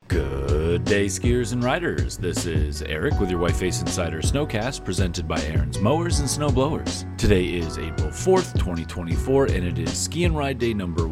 Good day, skiers and riders. This is Eric with your Whiteface Insider Snowcast, presented by Aaron's Mowers and Snowblowers. Today is April 4th, 2024, and it is Ski and Ride Day number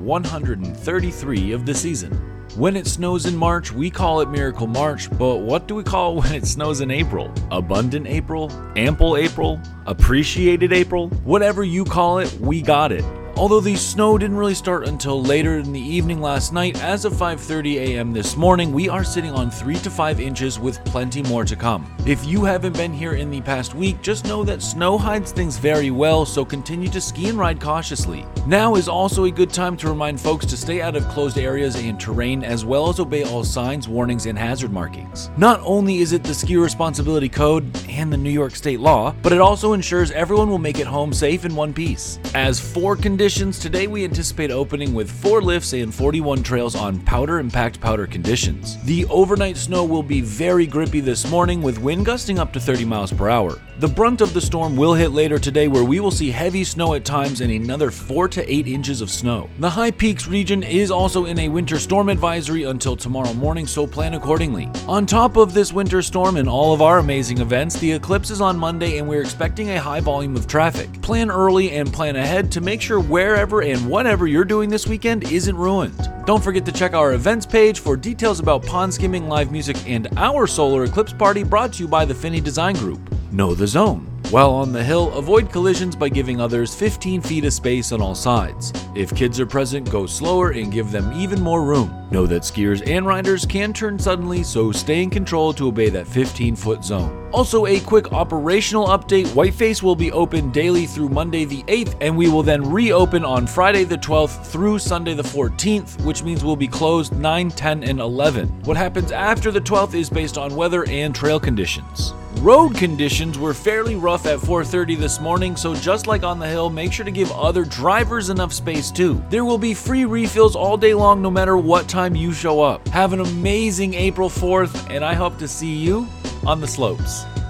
133 of the season. When it snows in March, we call it Miracle March, but what do we call it when it snows in April? Abundant April? Ample April? Appreciated April? Whatever you call it, we got it. Although the snow didn't really start until later in the evening last night, as of 5:30 a.m. this morning, we are sitting on 3 to 5 inches with plenty more to come. If you haven't been here in the past week, just know that snow hides things very well, so continue to ski and ride cautiously. Now is also a good time to remind folks to stay out of closed areas and terrain, as well as obey all signs, warnings, and hazard markings. Not only is it the Ski Responsibility Code and the New York State law, but it also ensures everyone will make it home safe in one piece. As for conditions, today we anticipate opening with 4 lifts and 41 trails on powder and packed powder conditions. The overnight snow will be very grippy this morning, with wind gusting up to 30 miles per hour. The brunt of the storm will hit later today, where we will see heavy snow at times and another 4 to 8 inches of snow. The High Peaks region is also in a winter storm advisory until tomorrow morning, so plan accordingly. On top of this winter storm and all of our amazing events, the eclipse is on Monday and we're expecting a high volume of traffic. Plan early and plan ahead to make sure wherever and whatever you're doing this weekend isn't ruined. Don't forget to check our events page for details about pond skimming, live music, and our solar eclipse party brought to you by the Finney Design Group. Know the zone. While on the hill, avoid collisions by giving others 15 feet of space on all sides. If kids are present, go slower and give them even more room. Know that skiers and riders can turn suddenly, so stay in control to obey that 15-foot zone. Also, a quick operational update: Whiteface will be open daily through Monday the 8th, and we will then reopen on Friday the 12th through Sunday the 14th, which means we'll be closed 9, 10, and 11. What happens after the 12th is based on weather and trail conditions. Road conditions were fairly rough at 4:30 this morning, so just like on the hill, make sure to give other drivers enough space too. There will be free refills all day long no matter what time you show up. Have an amazing April 4th, and I hope to see you on the slopes.